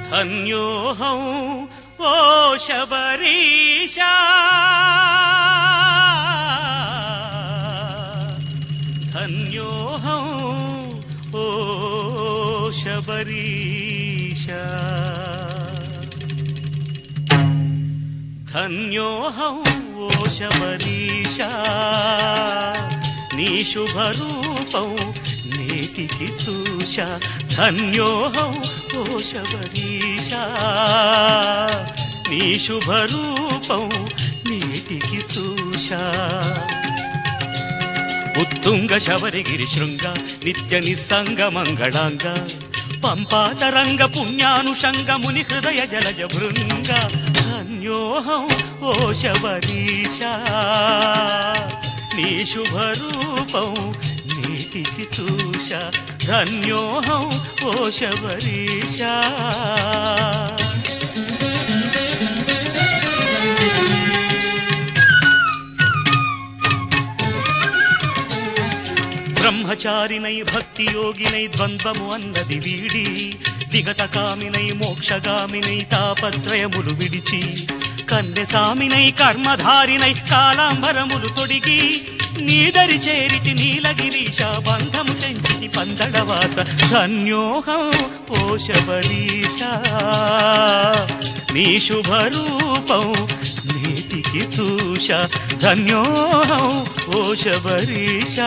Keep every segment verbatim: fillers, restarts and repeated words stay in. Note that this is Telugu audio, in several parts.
ధన్యోహం ఓ శబరీశా ధన్యోహం ఓ శబరీశా ధన్యోహం ఓ శబరీశా నీ శుభరూపం నేటికి చూశా ధన్యోహం ఓ శబరీశా నీ శుభరూపం నేటికి చూశా ఉత్తుంగ శబరిగిరి శృంగ నిత్య నిస్సంగ మంగళాంగ పంపాతరంగ పుణ్యానుషంగ ముని హృదయ జలజ భృంగ ధన్యోహం ఓ శబరీశా నీ శుభరూపం నేటికి చూశా ధన్యోహం ఓ శబరీశా బ్రహ్మచారినై భక్తి యోగినై ద్వంద్వము అన్నది వీడి విగత కామినై మోక్షగామినై తాపత్రయములు విడిచి కన్నెసామినై కర్మధారినై కాలాంబరములు తొడిగి నీదరి చేరిటి నీలగిరీశ బంధము చెంచితి పందడవాస ధన్యోహం ఓ శబరీశా నీ శుభరూపం నేటికి చూశా ధన్యోహం ఓ శబరీశా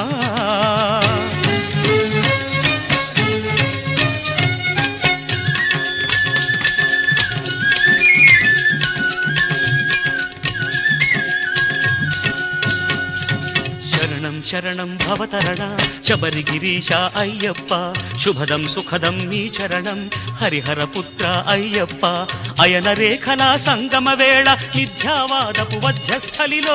శరణం శరణం భవతరణ శబరిగిరీశ అయ్యప్ప శుభదం సుఖదం నీ చరణం హరిహర పుత్ర అయ్యప్ప అయన రేఖల సంగమ వేళ మిథ్యావాదపు వధ్యస్థలిలో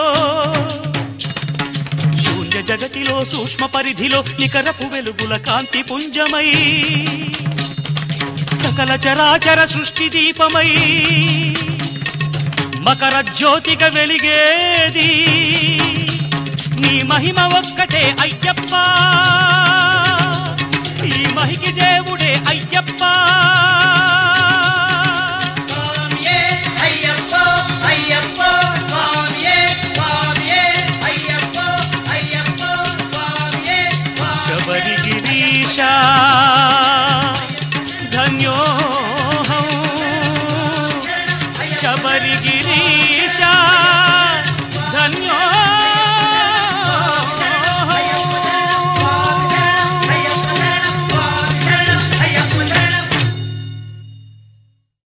శూన్య జగతిలో సూక్ష్మ పరిధిలో నికరపు వెలుగుల కాంతి పుంజమై సకల చరాచర సృష్టి దీపమై మకర జ్యోతిగా వెలిగేది నీ మహిమ ఒక్కటే అయ్యప్ప ఈ మహికి దేవుడే అయ్యప్ప శబరిగిరీశా